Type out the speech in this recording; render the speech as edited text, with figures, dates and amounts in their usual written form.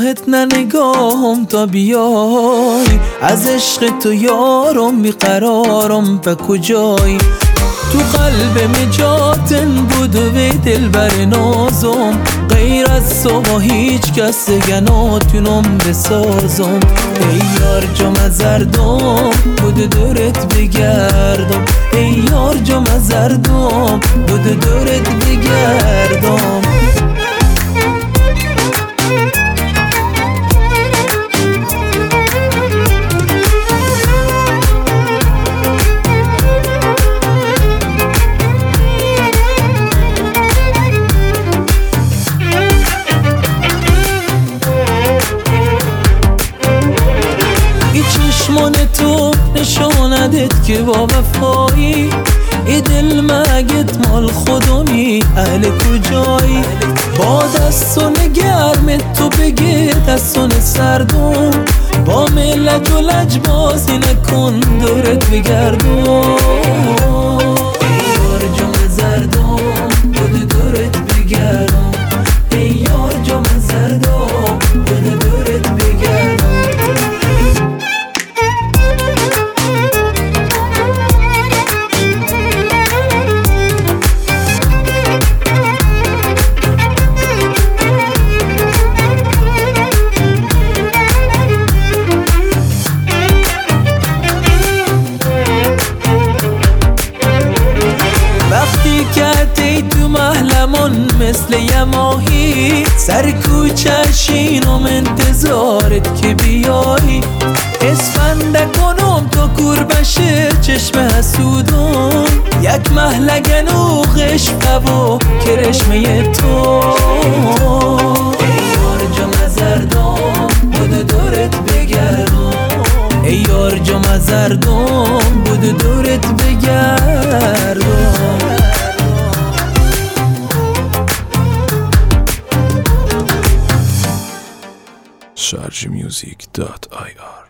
نگاهت نه نگاهم تا بیای، از عشق تو یارم بیقرارم و کجایی. تو قلب مجاتن بود و دلبر نازم، غیر از تو با هیچ کس دیگه نتونم بسازم. ای یار جام از زردم بود دورت بگردم، ای یار جام از زردم بود دورت بگردم. چشمان تو نشاندت که با وفایی، ای دل مگت مال خودمی اهل کجایی. با دستان گرم تو بگه دستان سردم، با ملج و لج بازی نکن دورت بگردم. ای یار جام زردم بود دورت بگردم، ای یار جام زردم بود دورت بگردم. کردی تو محلمون مثل یه ماهی، سر کوچشینم انتظارت که بیایی. اسفنده کنم تا کور بشه چشم حسودم، یک محلگن و غشقه و کرشمه تو. ای یار جام زردم بود دورت بگردم، ای یار جام زردم بود دورت بگردم. sharjmusic.ir